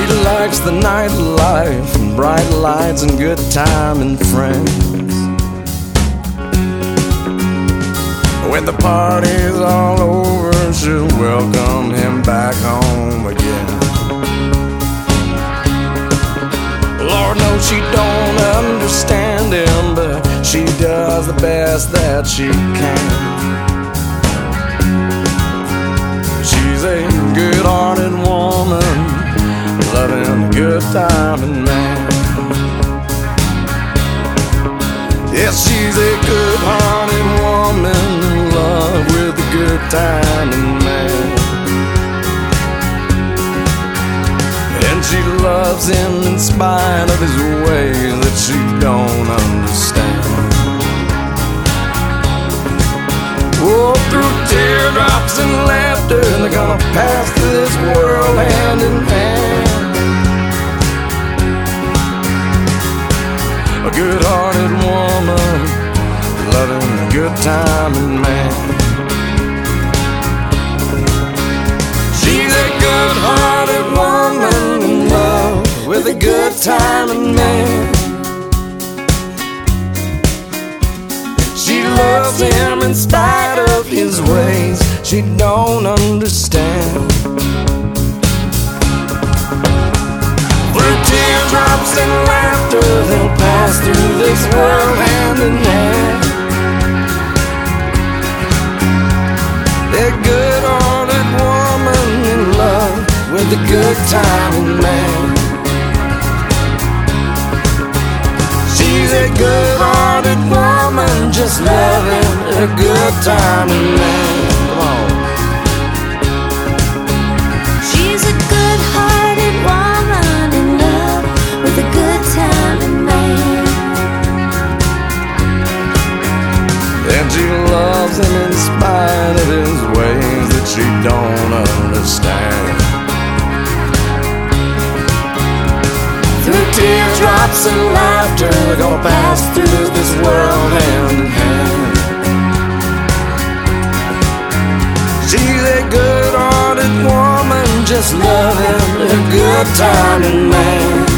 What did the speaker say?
She likes the nightlife and bright lights and good time and friends. When the party's all over, she'll welcome him back home again. Lord knows she don't understand him, but she does the best that she can. She's a good-hearted woman, loving a good time and man. Yes, she's a good-hearted woman, in love with a good time and man. And she loves him in spite of his ways that she don't understand. Oh, through teardrops and laughter, they're gonna pass through this world hand in hand. A good-hearted woman, loving a good time and man. She's a good-hearted woman in love with a good time and man. She loves him in spite of his ways she don't understand. Through teardrops and laughter, they'll pass through this world hand in hand. They're good-hearted woman in love with a good time and man. She's a good-hearted woman, just loving a good time and man. Come on. She's a good-hearted woman in love with a good time and man. And she loves him in spite of his ways that she don't understand. Through teardrops and laughter, they're gonna pass through this world hand in hand. She's a good-hearted woman, just loving a good time and man.